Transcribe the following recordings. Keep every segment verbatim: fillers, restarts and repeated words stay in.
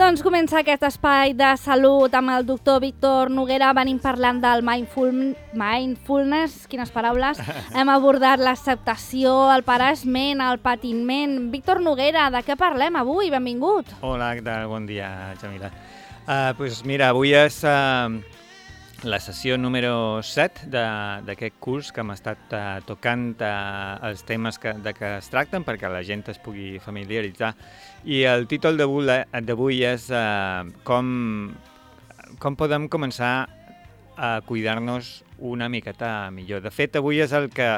Doncs comença aquest espai de salut amb el doctor Víctor Noguera. Venim parlant del mindful... mindfulness, quines paraules. Hem abordat l'acceptació, el parament, el patiment. Víctor Noguera, de què parlem avui? Benvingut. Hola, què tal? Bon dia, Jamila. Uh, pues mira, avui és uh, la sessió número set d'aquest curs que hem estat uh, tocant uh, els temes que, de què es tracten perquè la gent es pugui familiaritzar. I el títol d'avui és uh, com, com podem començar a cuidar-nos una miqueta millor. De fet, avui és el que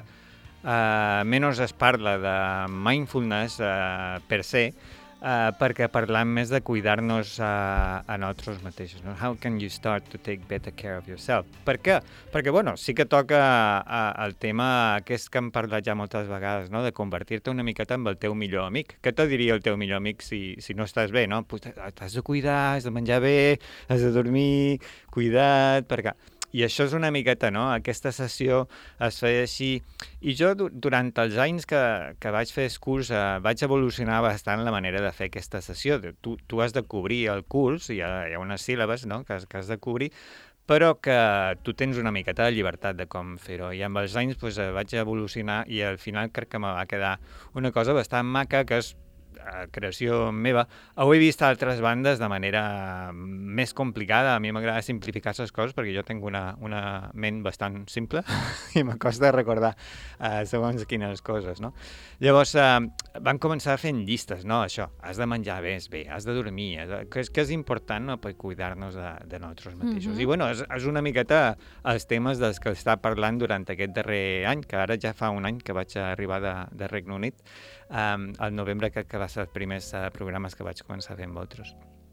uh, menys es parla de mindfulness uh, per se, uh, perquè parlam més de cuidar-nos uh, a nosaltres mateixos. No? How can you start to take better care of yourself? Per què? Perquè, bueno, sí que toca uh, el tema aquest que hem parlat ja moltes vegades, no? De convertir-te una miqueta en el teu millor amic. Què te diria el teu millor amic si, si no estàs bé, no? Pues t'has de cuidar, has de menjar bé, has de dormir, cuida't, perquè... I això és una miqueta, no? Aquesta sessió es feia així. I jo, durant els anys que, que vaig fer el curs, eh, vaig evolucionar bastant la manera de fer aquesta sessió. Tu, tu has de cobrir el curs, hi ha, hi ha unes síl·labes, no?, que, que has de cobrir, però que tu tens una miqueta de llibertat de com fer-ho. I amb els anys pues, vaig evolucionar i al final crec que me va quedar una cosa bastant maca, que és creació meva. Ho he vist a altres bandes de manera més complicada. A mi m'agrada simplificar les coses perquè jo tinc una, una ment bastant simple i m'acosta recordar uh, segons quines coses, no? Llavors, uh, van començar fent llistes, no? Això, has de menjar bé, bé, has de dormir, has de... Que, és, que és important, no?, per cuidar-nos de, de nosaltres mateixos. Mm-hmm. I, bueno, és, és una miqueta els temes dels que està parlant durant aquest darrer any, que ara ja fa un any que vaig arribar de, de Regne Unit, um, al novembre, que, que va ser els primers uh, programes que vaig començar a fer amb vosaltres.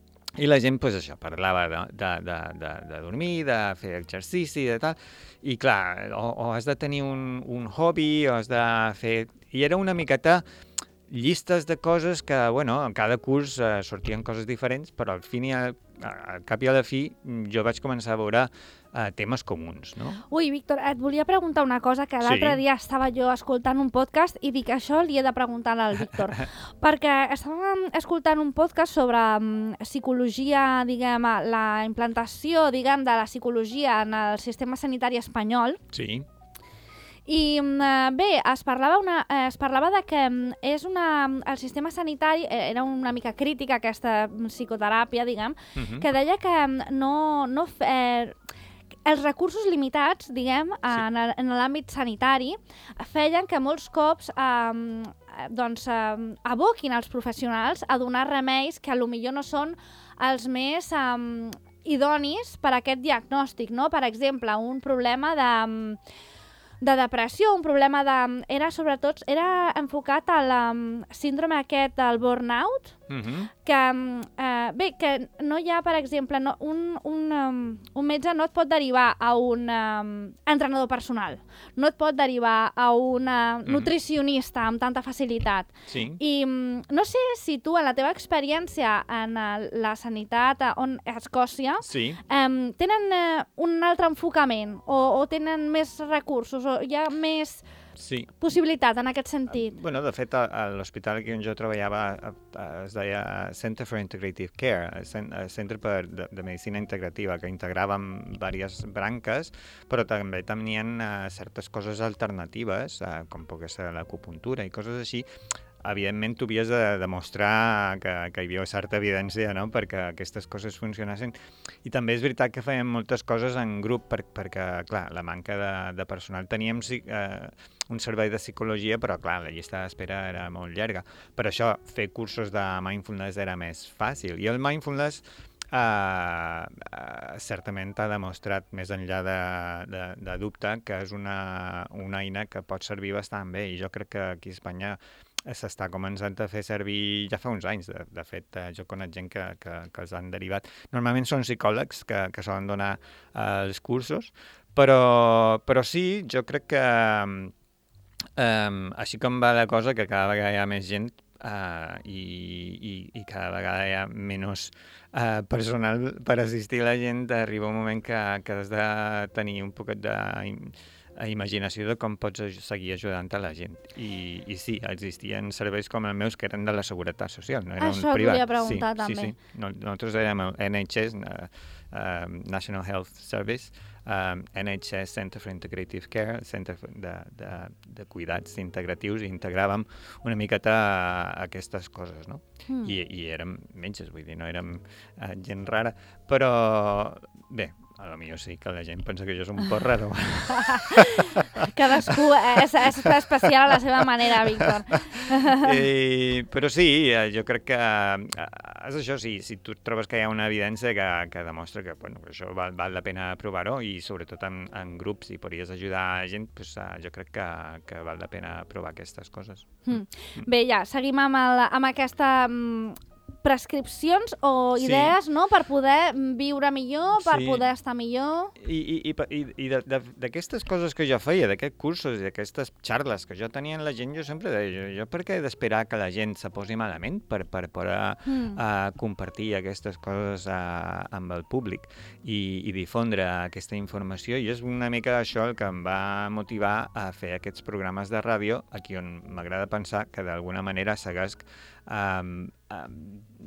I la gent, doncs això, parlava de, de, de, de, de dormir, de fer exercici, de tal, i clar, o, o has de tenir un, un hobby, o has de fer... I era una miqueta llistes de coses que, bueno, en cada curs uh, sortien coses diferents, però al fin i al, al cap i a la fi jo vaig començar a veure uh, temes comuns, no? Ui, Víctor, et volia preguntar una cosa, que l'altre sí. dia estava jo escoltant un podcast i dic, això li he de preguntar al Víctor, perquè estàvem escoltant un podcast sobre um, psicologia, diguem, la implantació, diguem, de la psicologia en el sistema sanitari espanyol. Sí. I bé, es parlava, una, es parlava de que és una, el sistema sanitari, era una mica crítica aquesta psicoteràpia, diguem, uh-huh. que deia que no, no eh, els recursos limitats, diguem, sí. en, en l'àmbit sanitari, feien que molts cops eh, doncs, eh, aboquin els professionals a donar remeis que potser no són els més eh, idonis per a aquest diagnòstic, no? Per exemple, un problema de... de depressió, un problema de... Era sobretot, era enfocat al um, síndrome aquest del burnout, uh-huh. que, uh, bé, que no hi ha, per exemple, no, un, un, um, un metge no et pot derivar a un um, entrenador personal, no et pot derivar a un uh, nutricionista amb tanta facilitat. Sí. I um, no sé si tu, en la teva experiència en uh, la sanitat uh, on, a Escòcia, sí. um, tenen uh, un altre enfocament o, o tenen més recursos, o hi ha més sí. possibilitat en aquest sentit? Bueno, de fet, a, a l'hospital on jo treballava a, a, es deia Center for Integrative Care, Centre per de, de Medicina Integrativa, que integràvem diverses branques, però també tenien uh, certes coses alternatives, uh, com pot ser l'acupuntura i coses així. Evidentment, tu havies de demostrar que, que hi havia certa evidència, no?, perquè aquestes coses funcionessin. I també és veritat que fèiem moltes coses en grup, per, perquè, clar, la manca de, de personal. Teníem eh, un servei de psicologia, però, clar, la llista d'espera era molt llarga. Per això, fer cursos de mindfulness era més fàcil. I el mindfulness eh, eh, certament ha demostrat, més enllà de, de, de dubte, que és una, una eina que pot servir bastant bé. I jo crec que aquí a Espanya s'està començant a fer servir ja fa uns anys. De, de fet, eh, jo conec gent que, que, que els han derivat. Normalment són psicòlegs que, que solen donar eh, els cursos, però, però sí, jo crec que eh, així com va la cosa, que cada vegada hi ha més gent eh, i, i, i cada vegada hi ha menys eh, personal per assistir la gent, arriba un moment que, que has de tenir un poquet de... imaginació de com pots seguir ajudant a la gent. I, i sí, existien serveis com els meus que eren de la Seguretat Social, no eren Això et privats. volia preguntar, sí, també. Sí, sí. Nosaltres érem el N H S, uh, uh, National Health Service, um, N H S Center for Integrative Care, centre de, de, de cuidats integratius, i integràvem una miqueta aquestes coses, no? Mm. I, I érem metges, vull dir, no érem uh, gent rara, però bé, a lo millor sí que la gent pensa que jo soc un poc raro. Cadascú és, és especial a la seva manera, Víctor. I, però sí, jo crec que és això, sí, si tu trobes que hi ha una evidència que, que demostra que bueno, això val, val la pena provar-ho, i sobretot en, en grups, i podries ajudar a gent, doncs, jo crec que, que val la pena provar aquestes coses. Mm. Bé, ja, seguim amb, el, amb aquesta... prescripcions o idees, sí. no?, per poder viure millor, per sí. poder estar millor... I, i, i, i d'aquestes coses que jo feia, d'aquests cursos i d'aquestes xarles que jo tenia amb la gent, jo sempre deia, jo, jo per què he d'esperar que la gent se posi malament per, per poder mm. uh, compartir aquestes coses uh, amb el públic i, i difondre aquesta informació, i és una mica això el que em va motivar a fer aquests programes de ràdio, aquí on m'agrada pensar que d'alguna manera segueix Um, um,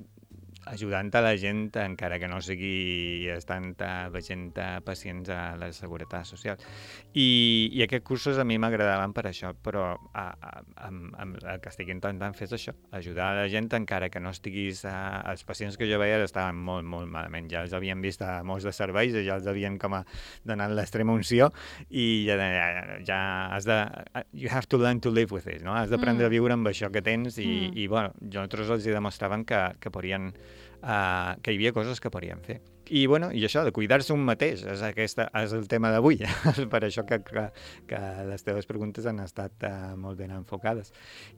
ajudant a la gent, encara que no sigui estant veient pacients a la Seguretat Social. I, i aquests cursos a mi m'agradaven per això, però a, a, a, a, el que estic intentant fer és això, ajudar a la gent encara que no estiguis... A, els pacients que jo veia estaven molt, molt malament. Ja els havien vist a molts de serveis, ja els havien com a donat l'extrema unció, i ja, ja, ja has de... You have to learn to live with it, no? Has d'aprendre mm. a viure amb això que tens, i, mm. i bueno, nosaltres els demostraven que, que podien... Uh, que hi havia coses que podíem fer. I, bueno, i això, de cuidar-se un mateix, és, aquesta, és el tema d'avui. Per això que, que, que les teves preguntes han estat uh, molt ben enfocades.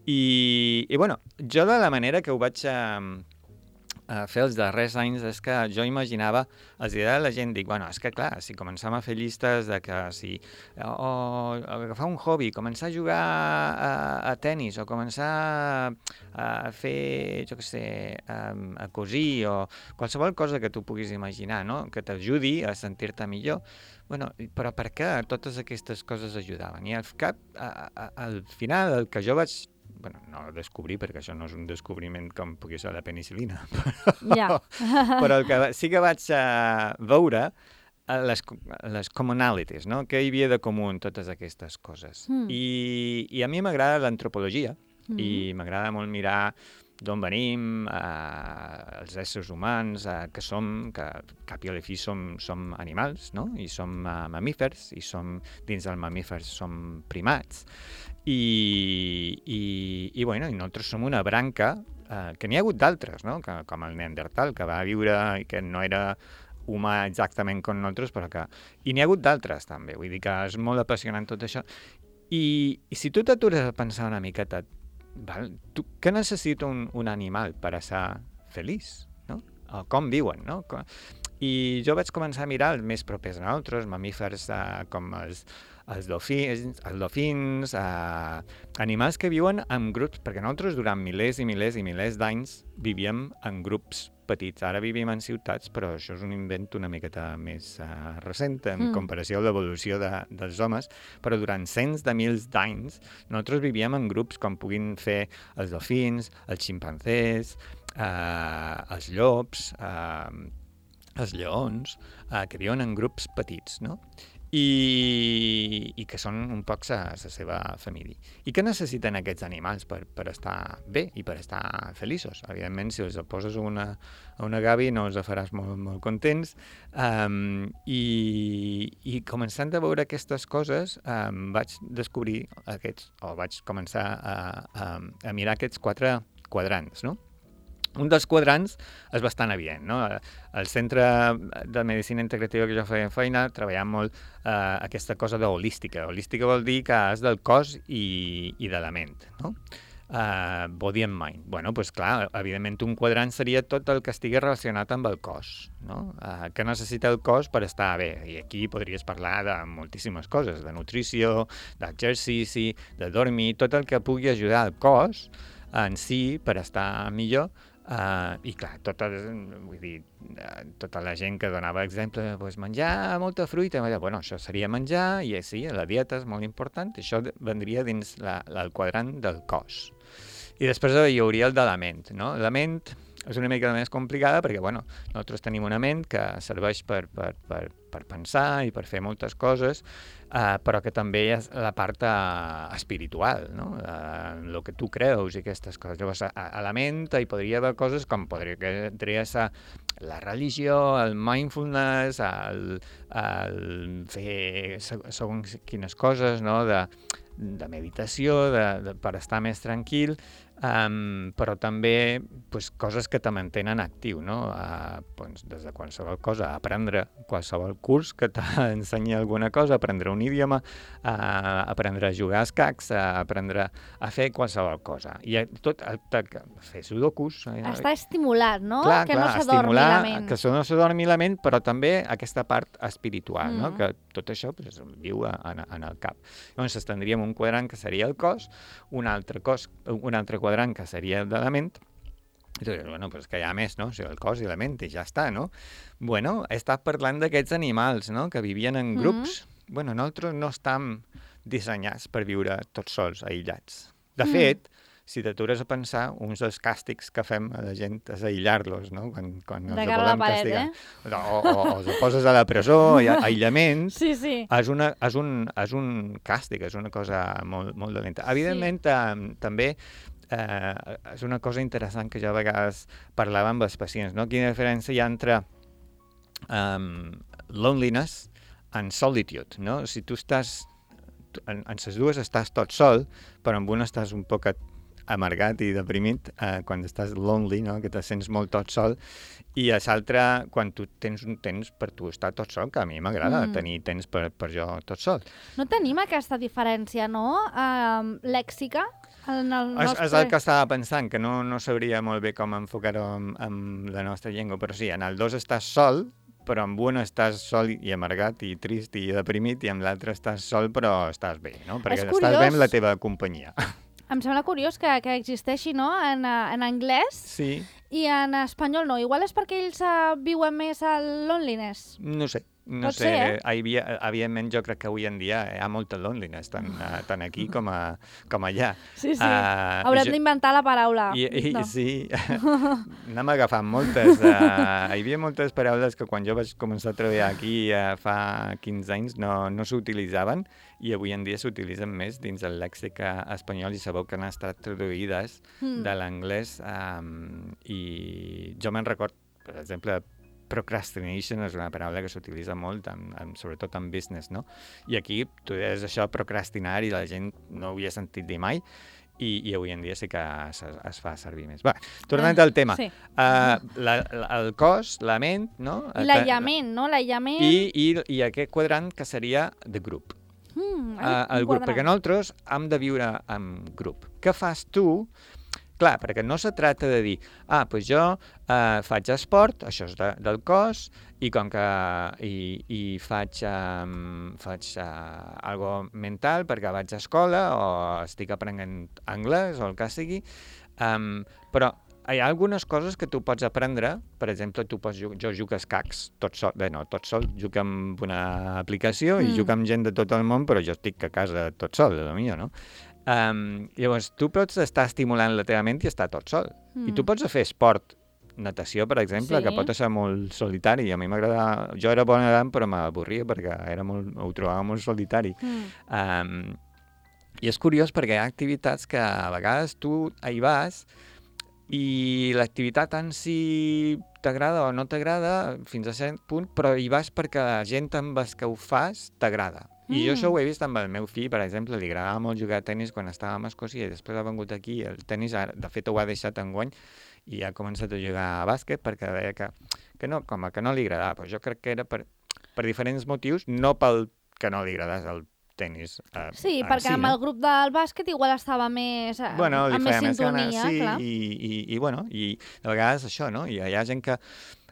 I, i, bueno, jo de la manera que ho vaig uh, uh, fer els darrers anys és que jo imaginava, els idea de la gent, dic, bueno, és que clar, si començam a fer llistes de que si... o, o agafar un hobby, començar a jugar a, a tennis, o començar a, a fer, jo què sé, a, a cosir, o qualsevol cosa que tu puguis imaginar, no?, que t'ajudi a sentir-te millor. Bueno, però per què totes aquestes coses ajudaven? I al cap, a, a, al final, el que jo vaig... bueno, no descobrir, perquè això no és un descobriment com pugui ser la penicil·lina, però, yeah. però el que sí que vaig uh, veure uh, les, les commonalities, no? Què hi havia de comú en totes aquestes coses. Mm. I, I a mi m'agrada l'antropologia, mm. i m'agrada molt mirar d'on venim, uh, els éssers humans, uh, que som, que cap i a la fi som, som animals, no? I som uh, mamífers, i som, dins dels mamífers som primats, i, i, i, bueno, i nosaltres som una branca, uh, que n'hi ha hagut d'altres, no? Que, com el Neandertal, que va viure i que no era humà exactament com nosaltres, però que... I n'hi ha hagut d'altres, també, vull dir que és molt apassionant tot això. I, i si tu t'atures a pensar una miqueta, val? Tu, què necessita un, un animal per a ser feliç, no? O com viuen, no? I jo vaig començar a mirar els més propers a nosaltres, mamífers uh, com els, els dofins, els dofins uh, animals que viuen en grups, perquè nosaltres durant milers i milers i milers d'anys vivíem en grups petits. Ara vivim en ciutats, però això és un invent una miqueta més uh, recent en mm. comparació a l'evolució de, dels homes, però durant cents de mils d'anys nosaltres vivíem en grups com puguin fer els dofins, els ximpanzés, uh, els llops, uh, els lleons, uh, que viuen en grups petits, no? I, i que són un poc la seva família. I què necessiten aquests animals per, per estar bé i per estar feliços? Evidentment, si els poses a una, a una gavi no els faràs molt, molt contents. Um, i, I començant a veure aquestes coses, um, vaig descobrir aquests, o vaig començar a, a, a mirar aquests quatre quadrants, no? Un dels quadrants és bastant evident, no? Al Centre de Medicina Integrativa que jo feia feina, treballàvem molt eh, aquesta cosa de holística. Holística vol dir que és del cos i, i de la ment, no? Uh, body and mind. Bueno, doncs clar, evidentment un quadrant seria tot el que estigui relacionat amb el cos, no? Uh, què necessita el cos per estar bé? I aquí podries parlar de moltíssimes coses, de nutrició, d'exercici, de dormir, tot el que pugui ajudar el cos en si per estar millor. Uh, I clar, tota, vull dir, uh, tota la gent que donava exemple, pues, menjar molta fruita, bueno, això seria menjar, i sí, la dieta és molt important, això vendria dins la, la, el quadrant del cos. I després hi hauria el de la ment, no? La ment és una mica més complicada perquè, bueno, nosaltres tenim una ment que serveix per, per, per, per pensar i per fer moltes coses, eh, però que també hi ha la part eh, espiritual, no? Eh, el que tu creus i aquestes coses. Llavors, a, a la ment hi podria haver coses com podria, podria ser la religió, el mindfulness, el, el fer segons quines coses, no? de, de meditació, de, de, per estar més tranquil, Um, però també pues, coses que te mantenen actiu, no? Uh, pues, des de qualsevol cosa, aprendre qualsevol curs que t'ensenyi alguna cosa, aprendre un idioma, uh, aprendre a jugar a escacs, uh, aprendre a fer qualsevol cosa. I tot, uh, fer sudokus... Uh, Està estimulat, no? Clar, que clar, no s'adormi la ment. Que no s'adormi la ment, però també aquesta part espiritual, mm. no? Que tot això pues, viu en, en el cap. Llavors, tindríem un quadrant que seria el cos, un altre cos, un altre quadrant quadrant que seria de la ment, i tu dius, bueno, però és que hi ha més, no? O sigui, el cos i la ment, i ja està, no? Bueno, he estat parlant d'aquests animals, no?, que vivien en grups. Mm-hmm. Bueno, nosaltres no estem dissenyats per viure tots sols, aïllats. De mm. fet, si t'atures a pensar, uns dels càstigs que fem a la gent és aïllar-los, no?, quan, quan els volem castigar. Eh? O, o, o els poses a la presó, aïllament, sí, sí. És, una, és, un, és un càstig, és una cosa molt, molt dolenta. Evidentment, sí. eh, també eh, és una cosa interessant que jo a vegades parlava amb els pacients, no? Quina diferència hi ha entre um, loneliness and solitude, no? Si tu estàs, en, en les dues estàs tot sol, però en una estàs un poc amargat i deprimit eh, quan estàs lonely, no? Que te sents molt tot sol, i a l'altre quan tu tens un temps per tu estar tot sol, que a mi m'agrada mm. tenir temps per, per jo tot sol. No tenim aquesta diferència, no? Uh, lèxica? En el és, nostre... és el que estava pensant, que no, no sabria molt bé com enfocar-ho amb, amb la nostra llengua, però sí, en el dos estàs sol, però amb un estàs sol i amargat i trist i deprimit, i amb l'altre estàs sol però estàs bé, no? Perquè estàs bé amb la teva companyia. Em sembla curiós que, que existeixi, no?, en, en anglès sí. I en espanyol no. Igual és perquè ells uh, viuen més al loneliness. No sé. No Pot sé, ser, eh? havia, evidentment jo crec que avui en dia hi ha molta loneliness, tant, uh, tant aquí com, a, com allà. Sí, sí, uh, haurem jo... d'inventar la paraula. I, i, no. Sí, anem agafant moltes. Uh, hi havia moltes paraules que quan jo vaig començar a treballar aquí uh, fa quinze anys no, no s'utilitzaven, i avui en dia s'utilitzen més dins el lèxic espanyol, i sabeu que han estat traduïdes mm. de l'anglès, um, i jo me'n record, per exemple, procrastination és una paraula que s'utilitza molt, en, en, sobretot en business, no? I aquí tu deies això, procrastinar, i la gent no ho havia sentit dir mai, i, i avui en dia sí que es, es fa servir més. Va, tornant al tema. Sí. Uh, la, la, el cos, la ment, no? I l'aïllament, no? L'aïllament... I, i, I aquest quadrant que seria de grup. Mm, uh, el grup, perquè nosaltres hem de viure en grup. Què fas tu? Clar, perquè no se tracta de dir, ah, doncs jo eh, faig esport, això és de, del cos, i com que i, i faig, um, faig uh, algo mental perquè vaig a escola o estic aprenent anglès o el que sigui, um, però hi ha algunes coses que tu pots aprendre. Per exemple, tu pots jugar, jo jugo a escacs tot sol, bé, no, tot sol, jugo amb una aplicació i mm. jugo amb gent de tot el món, però jo estic a casa tot sol, de la millor, no? Um, llavors, tu pots estar estimulant la teva ment i estar tot sol. Mm. I tu pots fer esport, natació, per exemple, sí. que pot ser molt solitari. I a mi m'agrada... Jo era bona nedant, però m'avorria perquè era molt, ho trobava molt solitari. Mm. Um, I és curiós perquè hi ha activitats que a vegades tu hi vas i l'activitat en si t'agrada o no t'agrada fins a cert punt, però hi vas perquè la gent amb els que ho fas t'agrada. I jo això ho he vist amb el meu fill, per exemple, li agradava molt jugar a tennis quan estàvem a Escòcia, i després ha vengut aquí, el tennis, de fet ho ha deixat enguany, i ha començat a jugar a bàsquet perquè veia que, que no, com a que no li agradava. Però jo crec que era per, per diferents motius, no pel que no li agradés el tennis. Eh, sí, perquè sí, amb no? el grup del bàsquet igual estava més, bueno, amb més sintonia, més gana, sí, clar. I, i, i, bueno, i de vegades això, no? I hi ha gent que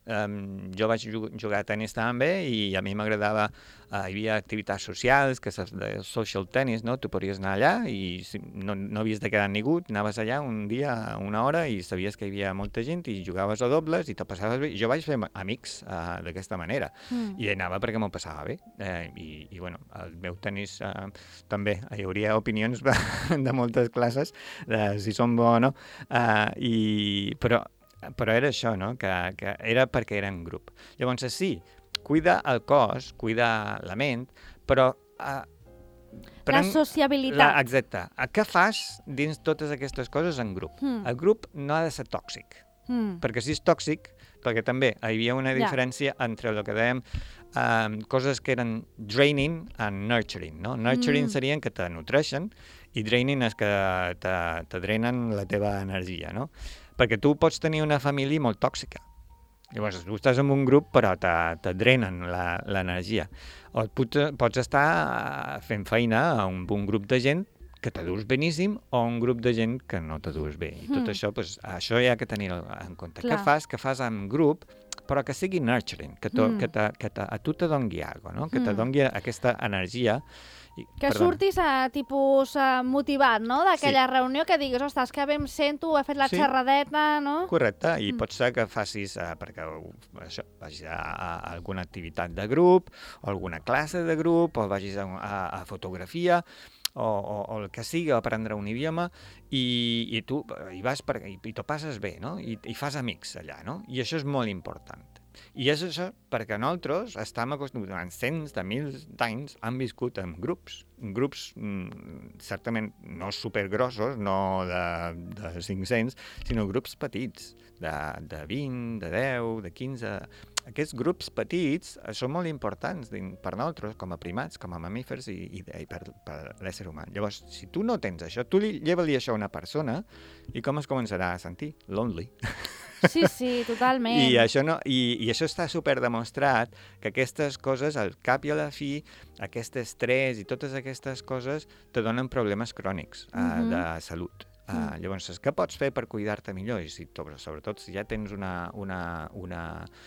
um, jo vaig jugar a tenis també i a mi m'agradava, uh, hi havia activitats socials, que és de social tennis, no? Tu podries anar allà i si no, no havies de quedar ningú, anaves allà un dia, una hora, i sabies que hi havia molta gent i jugaves a dobles i te passaves bé. Jo vaig fer amics uh, d'aquesta manera mm. i anava perquè m'ho passava bé. Eh, i, I, bueno, el meu tenis uh, també, hi hauria opinions de moltes classes, de si són bo o no, uh, i, però Però era això, no? Que, que era perquè era en grup. Llavors, sí, cuida el cos, cuida la ment, però... Eh, pren... La sociabilitat. La, exacte. Què fas dins totes aquestes coses en grup? Mm. El grup no ha de ser tòxic, mm. perquè si és tòxic, perquè també hi havia una diferència yeah. entre el que dèiem um, coses que eren draining and nurturing, no? Nurturing mm. serien que te nutreixen i draining és que te, te drenen la teva energia, no? Perquè tu pots tenir una família molt tòxica. Llavors, tu estàs en un grup, però te, te drenen l'energia. O pots, pots estar fent feina a un, un grup de gent que te dus beníssim o un grup de gent que no te dus bé. I tot mm. això, pues, això hi ha que tenir en compte. Clar. Què fas? Que fas en grup, però que sigui nurturing, que, to, mm. que, te, que te, a tu te dongui alguna cosa, no? Que mm. te dongui aquesta energia. I, que perdona. Surtis a, tipus uh, motivat, no? D'aquella sí. reunió que diguis, ostres, que bé em sento, he fet la sí. xerradeta, no? Correcte, i mm. pot ser que facis, uh, perquè això, vagis a, a alguna activitat de grup, o alguna classe de grup, o vagis a, a, a fotografia, o, o, o el que sigui, o aprendre un idioma, i, i tu hi vas per, i, i t'ho passes bé, no? I, i fas amics allà, no? I això és molt important. I és això perquè nosaltres estem acostumats, durant cents de mils d'anys, han viscut en grups, grups mm, certament no supergrossos, no de, de cinc-cents, sinó grups petits, de, de vint, de deu, de quinze... Aquests grups petits són molt importants per nosaltres, com a primats, com a mamífers i, i, i per, per l'ésser humà. Llavors, si tu no tens això, tu li, lleva-li això a una persona i com es començarà a sentir? Lonely. Sí, sí, totalment. I això, no, i, i això està super demostrat, que aquestes coses, al cap i a la fi, aquest estrès i totes aquestes coses te donen problemes crònics uh, mm-hmm. de salut. Uh, llavors, què pots fer per cuidar-te millor? I si, sobretot si ja tens una, una, una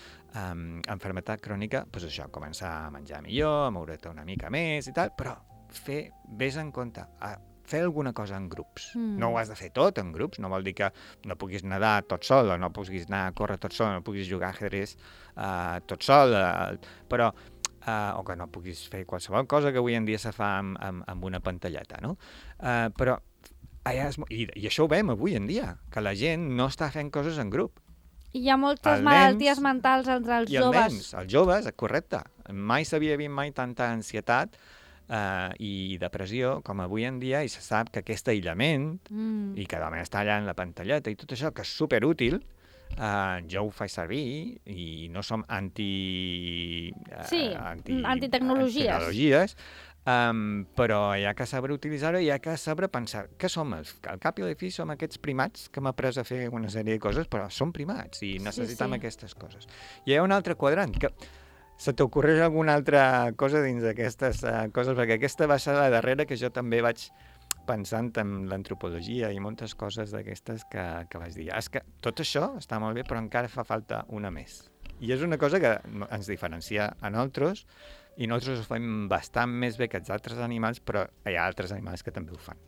um, enfermetat crònica, doncs això, començar a menjar millor, a moure't una mica més i tal, però fer, vés en compte, a fer alguna cosa en grups. Mm. No ho has de fer tot en grups, no vol dir que no puguis nedar tot sol, o no puguis anar a córrer tot sol, no puguis jugar a ajedrez uh, tot sol, uh, però uh, o que no puguis fer qualsevol cosa que avui en dia se fa amb, amb, amb una pantalleta, no? Uh, però allà és, i, i això ho veiem avui en dia, que la gent no està fent coses en grup. I hi ha moltes el malalties nens, mentals entre els i joves. I els nens, els joves, correcte. Mai s'havia vist mai tanta ansietat uh, i depressió com avui en dia, i se sap que aquest aïllament, mm. i que només està allà en la pantalleta i tot això, que és superútil, uh, jo ho faig servir i no som anti... Uh, sí, anti, antitecnologies. Antitecnologies. Um, però hi ha que saber utilitzar-ho i hi ha que saber pensar què som. Al cap i a la fi som aquests primats que hem après a fer una sèrie de coses, però som primats i necessitem sí, sí. aquestes coses. I hi ha un altre quadrant, que se t'ocorreix alguna altra cosa dins d'aquestes uh, coses, perquè aquesta va ser la darrera que jo també vaig pensant en l'antropologia i moltes coses d'aquestes que, que vaig dir. És que tot això està molt bé, però encara fa falta una més. I és una cosa que ens diferencia a nosaltres, i nosaltres ho fem bastant més bé que els altres animals, però hi ha altres animals que també ho fan.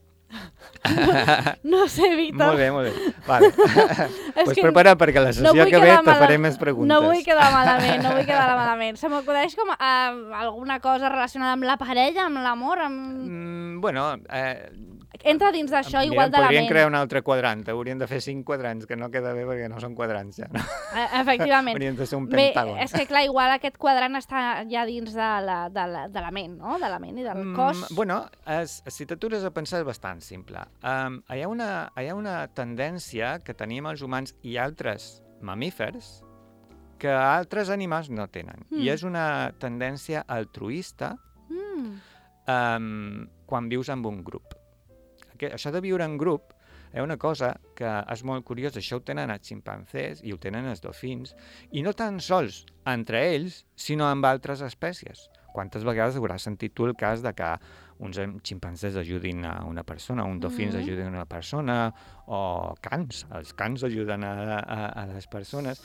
No sé, Víctor. Molt bé, molt bé. Vale. Pues prepara, perquè la sessió no que ve te faré més preguntes. No vull quedar malament, no vull quedar malament. Se m'acudeix com uh, alguna cosa relacionada amb la parella, amb l'amor, amb... Mm, bueno... Eh, entra dins d'això igual de la ment. Podríem crear un altre quadrant, hauríem de fer cinc quadrants, que no queda bé perquè no són quadrants ja. No? Efectivament. Hauríem de ser un pentàgon. Bé, és que clar, igual aquest quadrant està ja dins de la, de la, de la ment, no? De la ment i del mm, cos. Bueno, es, si t'atures a pensar és bastant simple. Um, hi, ha una, hi ha una tendència que tenim els humans i altres mamífers que altres animals no tenen. Mm. I és una tendència altruista mm. um, quan vius en un grup. Això de viure en grup és una cosa que és molt curiosa. Això ho tenen els ximpanzés i ho tenen els dofins, i no tan sols entre ells, sinó amb altres espècies. Quantes vegades hauràs sentit tu el cas de que uns ximpanzés ajudin a una persona, uns dofins mm-hmm. ajudin a una persona, o cans, els cans ajuden a, a, a les persones.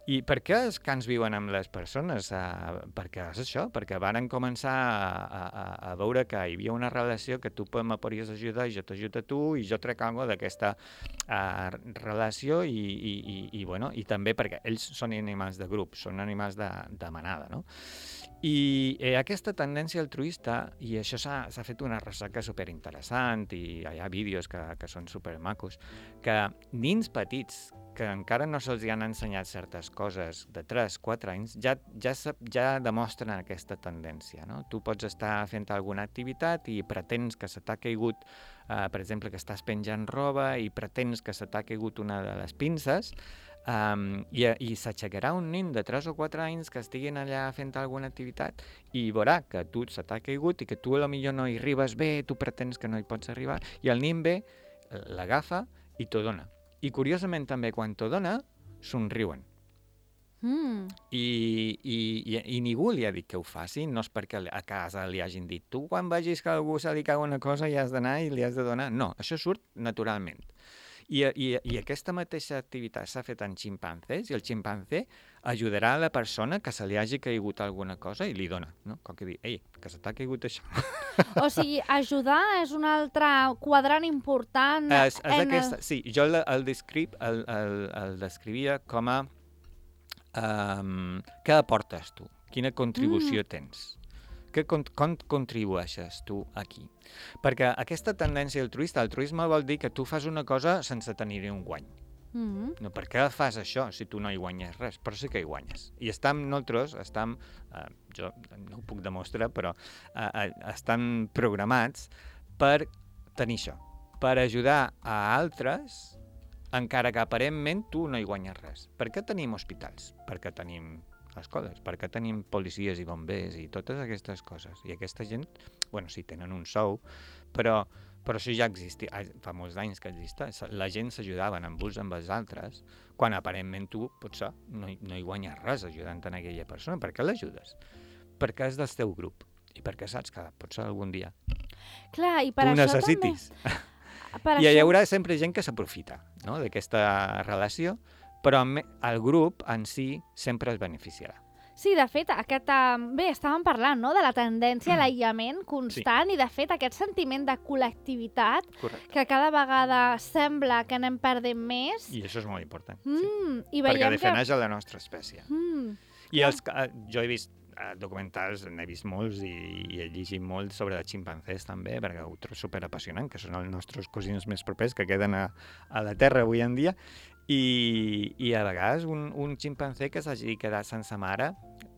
I per què els cans viuen amb les persones? Uh, perquè és això, perquè varen començar a, a, a veure que hi havia una relació que tu me podries ajudar i jo t'ajudo a tu i jo trec alguna cosa d'aquesta uh, relació i, i, i, i, bueno, i també perquè ells són animals de grup, són animals de, de manada, no? I eh, aquesta tendència altruista, i això s'ha fet una recerca superinteressant i hi ha vídeos que, que són supermacos, que nins petits que encara no se'ls han ensenyat certes coses de tres quatre anys, ja, ja, ja demostren aquesta tendència, no? Tu pots estar fent alguna activitat i pretens que se t'ha caigut, eh, per exemple, que estàs penjant roba i pretens que se t'ha caigut una de les pinces, Um, i, i s'aixecarà un nen de tres o quatre anys que estiguin allà fent alguna activitat i veurà que tu se t'ha caigut i que tu potser no hi arribes bé, tu pretens que no hi pots arribar, i el nen ve, l'agafa i t'ho dona. I curiosament també quan t'ho dona, somriuen. Mm. I, i, i, i ningú li ha dit que ho faci, no és perquè a casa li hagin dit tu quan vegis que a algú se li cau una cosa hi has d'anar i li has de donar. No, això surt naturalment. I, i, i aquesta mateixa activitat s'ha fet en ximpanzés i el ximpanzé ajudarà a la persona que se li hagi caigut alguna cosa i li dona, no? Com que dir, ei, que se t'ha caigut això. O sigui, ajudar és un altre quadrant important. És, és en aquesta, el... Sí, jo el, el, descrip, el, el, el descrivia com a um, què aportes tu, quina contribució mm. tens. Que con, com contribueixes tu aquí? Perquè aquesta tendència altruista, altruisme vol dir que tu fas una cosa sense tenir-hi un guany. Mm-hmm. No, per què fas això si tu no hi guanyes res? Però sí que hi guanyes. I estem nosaltres, estem, eh, jo no ho puc demostrar, però eh, estan programats per tenir això, per ajudar a altres, encara que aparentment tu no hi guanyes res. Per què tenim hospitals? Perquè tenim escoles, perquè tenim policies i bombers i totes aquestes coses. I aquesta gent, bueno, sí, tenen un sou, però, però això ja existia, fa molts anys que existeix. La gent s'ajudaven amb uns amb els altres, quan aparentment tu, potser, no, no hi guanyes res ajudant a aquella persona. Per què l'ajudes? Perquè és del teu grup i perquè saps que potser algun dia Clar, i per tu això necessitis. També... Per I això... hi haurà sempre gent que s'aprofita, no?, d'aquesta relació, però el grup en si sempre es beneficiarà. Sí, de fet, aquest, bé, estàvem parlant, no?, de la tendència a l'aïllament constant, sí. I de fet aquest sentiment de col·lectivitat, correcte, que cada vegada sembla que anem perdent més. I això és molt important, mm, sí. I perquè defineix que... la nostra espècie. Mm. I els, jo he vist documentals, n'he vist molts i, i he llegit molt sobre els ximpanzés també, perquè ho trobo superapassionant, que són els nostres cosins més propers que queden a, a la Terra avui en dia. I, i a vegades un, un ximpanzé que s'hagi quedat sense mare,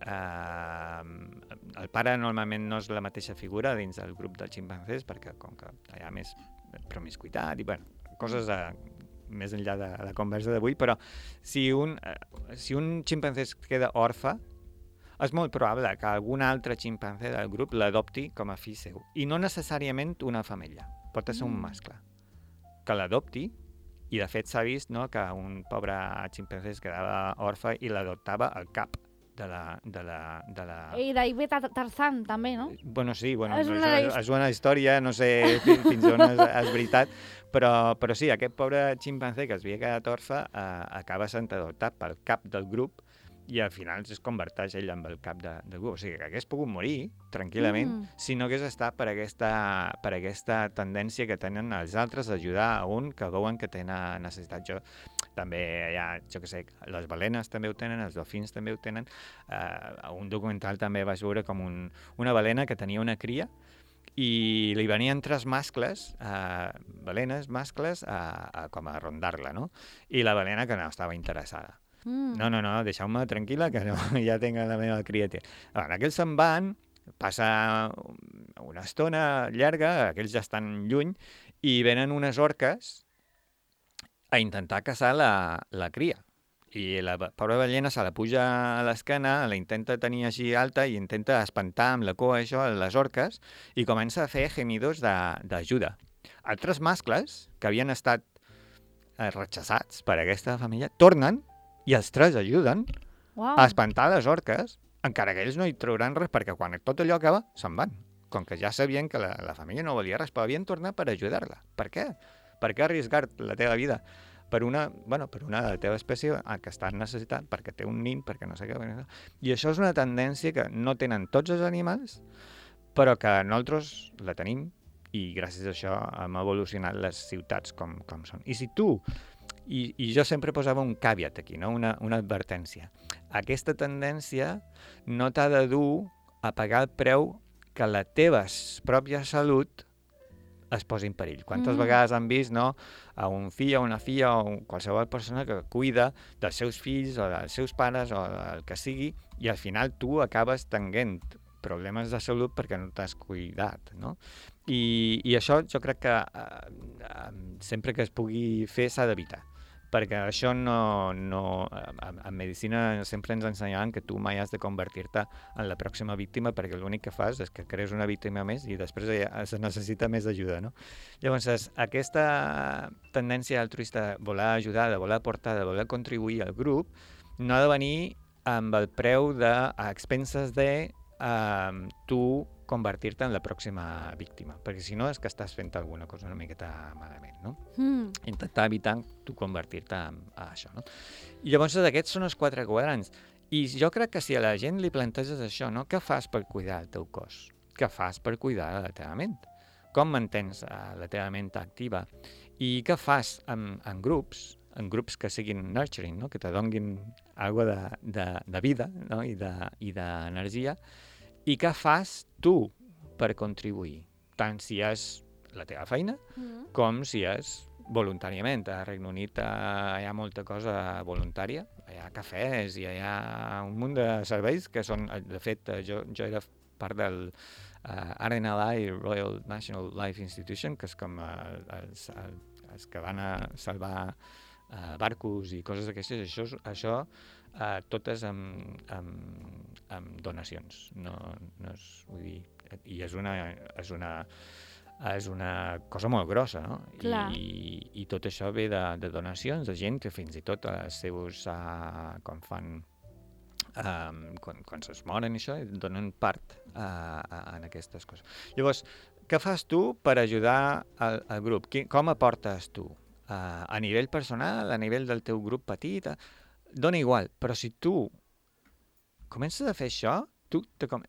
eh, el pare normalment no és la mateixa figura dins del grup dels ximpanzés, perquè com que hi ha més promiscuitat i bueno, coses a, més enllà de la conversa d'avui, però si un, eh, si un ximpanzé es queda orfe, és molt probable que algun altre ximpanzé del grup l'adopti com a fill seu. I no necessàriament una femella, pot ser un mascle, que l'adopti. I de fet s'ha vist, no, que un pobre ximpanzé es quedava orfe i l'adoptava al cap de la... De la, de la... I d'ahir ve Tarzan, també, no? Bueno, sí, bueno, és, no, una... és, és una història, no sé fins on és, és veritat, però, però sí, aquest pobre ximpanzé que es havia quedat orfe eh, acaba sent adoptat pel cap del grup i al final es converteix ell amb el cap de, del grup. O sigui, que hagués pogut morir tranquil·lament mm. si no hagués estat per aquesta, per aquesta tendència que tenen els altres d'ajudar a un que veuen que tenen necessitat. Jo també hi ha, jo què sé, les balenes també ho tenen, els dofins també ho tenen. Uh, a un documental també vaig veure com un, una balena que tenia una cria i li venien tres mascles, uh, balenes, mascles, uh, uh, com a rondar-la, no? I la balena que no estava interessada. Mm. No, no, no, deixeu-me tranquil·la, que no, ja tinc la meva criatura. Bueno, aquells se'n van, passa una estona llarga, aquells ja estan lluny, i venen unes orques a intentar caçar la, la cria. I la pobra ballena se la puja a l'esquena, la intenta tenir així alta i intenta espantar amb la cua això a les orques i comença a fer gemidos d'ajuda. Altres mascles, que havien estat eh, rechaçats per aquesta família, tornen i els tres ajuden wow. a espantar les orques, encara que ells no hi trauran res, perquè quan tot allò acaba, se'n van. Com que ja sabien que la, la família no volia res, però havien tornat per ajudar-la. Per què? Per què arriesgar la teva vida per una, bueno, per una de la teva espècie que està en necessitat, perquè té un nin, perquè no sé què. I això és una tendència que no tenen tots els animals, però que nosaltres la tenim i gràcies a això hem evolucionat les ciutats com, com són. I si tu, i, i jo sempre posava un caveat aquí, no? una, una advertència, aquesta tendència no t'ha de dur a pagar el preu que la teva pròpia salut es posi en perill. Quantes mm. vegades han vist, no, a un fill o una filla o qualsevol persona que cuida dels seus fills o dels seus pares o del que sigui, i al final tu acabes tenint problemes de salut perquè no t'has cuidat, no? I, i això jo crec que eh, eh, sempre que es pugui fer s'ha d'evitar, perquè això no... no en, en medicina sempre ens ensenyaven que tu mai has de convertir-te en la pròxima víctima, perquè l'únic que fas és que crees una víctima més i després ja se necessita més ajuda, no? Llavors, aquesta tendència altruista de voler ajudar, de voler aportar, de voler contribuir al grup, no ha de venir amb el preu de, a expenses de Uh, tu convertir-te en la pròxima víctima, perquè si no és que estàs fent alguna cosa una miqueta malament, no? Mm. Intentar evitar tu convertir-te en, en això, no? I llavors aquests són els quatre quadrants. I jo crec que si a la gent li planteges això, no? Què fas per cuidar el teu cos? Què fas per cuidar la teva ment? Com mantens uh, la teva ment activa? I què fas en, en grups, en grups que siguin nurturing, no? Que te donguin algo de, de, de vida, no? I de, i d'energia. I què fas tu per contribuir? Tant si és la teva feina, mm. com si és voluntàriament. A Regne Unit hi ha molta cosa voluntària, hi ha cafès, hi ha un munt de serveis que són, de fet, jo, jo era part del uh, R N L I, Royal National Life Institution, que és com uh, els, els que van a salvar uh, barcos i coses d'aquestes. Això, això uh, totes amb, amb, amb donacions. No, no és, vull dir, i és una, és una, és una cosa molt grossa, no? I, i tot això ve de, de donacions, de gent que fins i tot els seus, uh, quan fan, um, quan, quan es moren i això, donen part uh, a, en aquestes coses. Llavors, què fas tu per ajudar al, al grup? Qui, com aportes tu? Uh, a nivell personal, a nivell del teu grup petit? Uh, dona igual, però si tu comences a fer això, tu te com...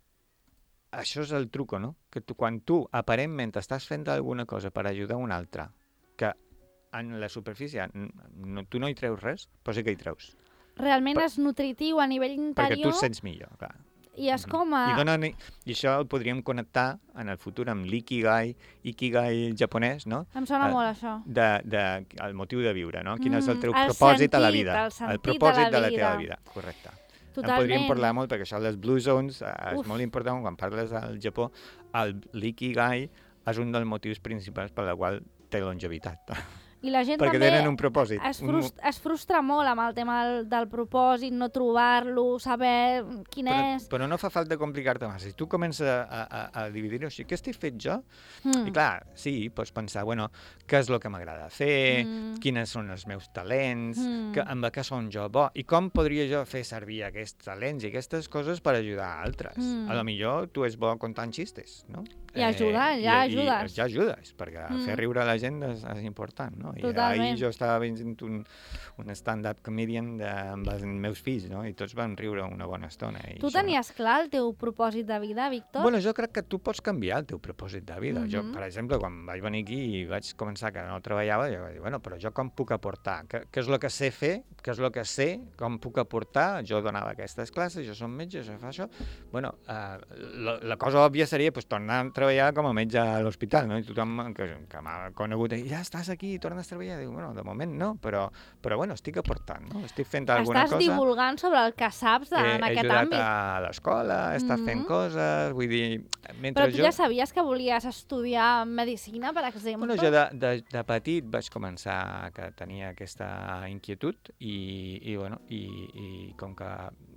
això és el truco, no? Que tu, quan tu aparentment estàs fent alguna cosa per ajudar un altre, que en la superfície no, tu no hi treus res, però sí que hi treus. Realment per... és nutritiu a nivell interior. Perquè tu et sents millor, clar. I és com a... I, dona, I això el podríem connectar en el futur amb l'ikigai, ikigai japonès, no? Em sona uh, molt això. De, de, el motiu de viure, no? Quin mm, és el teu el propòsit sentit, a la vida. El sentit el propòsit de la, de la vida. teva vida, correcte. Totalment. En podríem parlar molt, perquè això les Blue Zones eh, és Uf. molt important. Quan parles al Japó, el l'ikigai és un dels motius principals per la qual té longevitat. I la gent perquè també tenen un propòsit. Es, frust, un... es frustra molt amb el tema del, del propòsit, no trobar-lo, saber quin però, és... Però no fa falta complicar-te massa. Si tu comences a, a, a dividir-ho així, què estic fet jo? Mm. I clar, sí, pots pensar, bueno, què és el que m'agrada fer, mm. quines són els meus talents, mm. que, amb què som jo bo, i com podria jo fer servir aquests talents i aquestes coses per ajudar a altres. Mm. A lo millor tu és bo contant xistes, no? I ajudar, eh, ja i, ajudes. I ja ajudes, perquè mm. fer riure a la gent és, és important, no? I totalment. ahir jo estava veient un, un stand-up comedian de, amb els meus fills, no? I tots van riure una bona estona. I tu això... tenies clar el teu propòsit de vida, Víctor? Bueno, jo crec que tu pots canviar el teu propòsit de vida. Mm-hmm. Jo, per exemple, quan vaig venir aquí i vaig començar que no treballava, jo vaig dir, bueno, però jo com puc aportar? Què, què és el que sé fer? Què és el que sé? Com puc aportar? Jo donava aquestes classes, jo som metge, jo fa això. Bueno, eh, la, la cosa òbvia seria pues, tornar a treballar com a metge a l'hospital, no? I tothom que, que m'ha conegut, i ja estàs aquí, tornes a treballar. Dic, bueno, de moment no, però, però bueno, estic aportant, no? Estic fent alguna Estàs cosa. Estàs divulgant sobre el que saps de, eh, en aquest àmbit. He ajudat a l'escola, he estat mm-hmm. fent coses, vull dir... Mentre però tu jo... ja sabies que volies estudiar medicina, per exemple? Bueno, jo de, de, de petit vaig començar que tenia aquesta inquietud i, i, bueno, i, i com que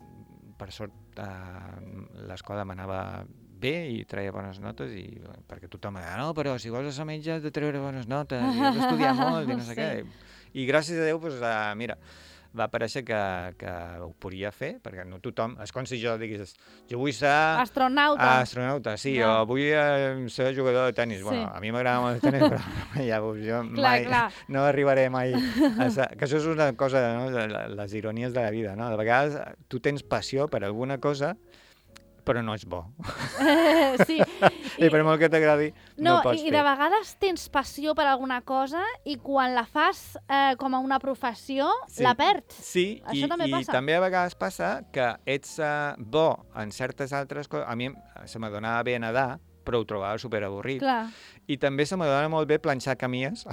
per sort eh, l'escola m'anava bé i treia bones notes i perquè tothom deia, no, però si vols ser metge has de treure bones notes i has d'estudiar molt i no sé sí. què. I gràcies a Déu, doncs, uh, mira, va aparèixer que, que ho podia fer, perquè no tothom... És com si jo digués, jo vull ser... Astronauta. Astronauta, sí, Ja. o vull eh, ser jugador de tennis. Sí. Bueno, a mi m'agrada molt el tennis, però ja, jo Clar, mai, clar. no arribaré mai a ser... Que això és una cosa, no? de la- les ironies de la vida, no? De vegades tu tens passió per alguna cosa, però no és bo. Eh, sí. I, I per molt que t'agradi, no, No, no pots i, i fer. de vegades tens passió per alguna cosa i quan la fas eh, com a una professió, Sí. la perds. Sí, Això i, també i passa. també a vegades passa que ets uh, bo en certes altres coses. A mi em- se m'adonava bé nedar, però ho trobava superavorrit. Clar. I també se m'adona molt bé planxar camies.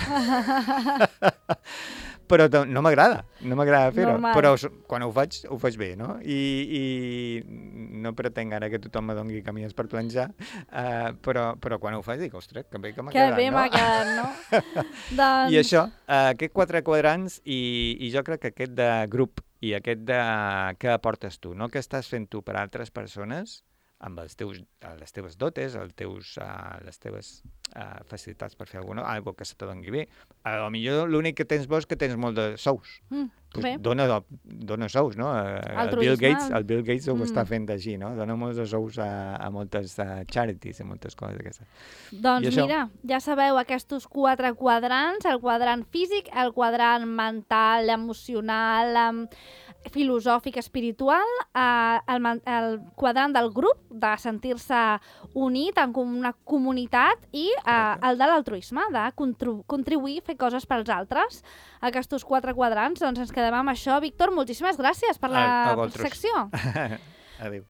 Però to- no m'agrada, no m'agrada fer-ho. Normal. Però s- quan ho faig, ho faig bé, no? I, i no pretenc ara que tothom me doni camies per planxar, uh, però, però quan ho faig dic, ostres, que bé que m'ha Que quedat, bé no? m'ha quedat, no? doncs... I això, uh, aquest quatre quadrants i, i jo crec que aquest de grup i aquest de què aportes tu, no? Què estàs fent tu per a altres persones amb els teus, eh, les teves dotes, els teus, uh, les teves uh, facilitats per fer alguna cosa, algo que se te doni bé. A lo millor l'únic que tens bo és que tens molt de sous. Mm, Pues bé. dona, dona sous, no? Eh, El Altruisme. Bill Gates, el Bill Gates ho Mm. està fent així, no? Dona molts de sous a, a moltes uh, charities i moltes coses d'aquestes. Doncs I això? mira, ja sabeu aquests quatre quadrants, el quadrant físic, el quadrant mental, emocional, em, filosòfic, espiritual, eh, el, man- el quadrant del grup, de sentir-se unit en com una comunitat i eh, Correcte. el de l'altruisme, de contru- contribuir a fer coses pels altres. Aquests quatre quadrants, doncs ens quedem amb això. Víctor, moltíssimes gràcies per A- la a vosaltres. secció. Adéu.